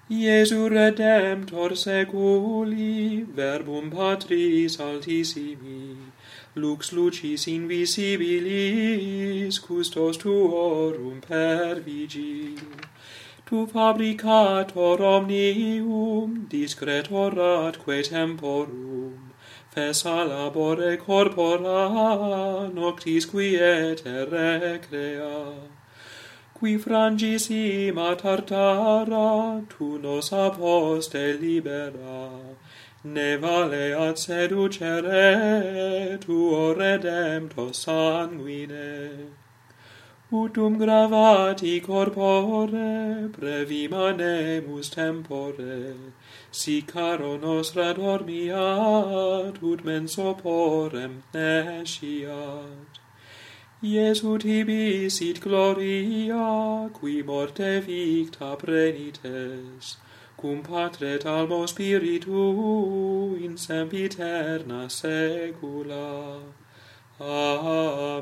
Iesu Redemptor seculi, verbum Patris altissimi, lux lucis invisibilis, custos tuorum pervigil. Tu fabricator omnium, discretor atque temporum, fessa labore corpora, noctis quiete recrea. Qui frangissima tartara, tu nos aposte libera, ne valeat seducere, tuo Redemptor sanguine. Utum gravati corpore, brevi manemus tempore, si caro nostra dormiat, ut menso porem nesciat. Iesu tibi sit gloria, qui morte victa prenites, cum Patre almo Spiritu in sempiterna saecula. Amen.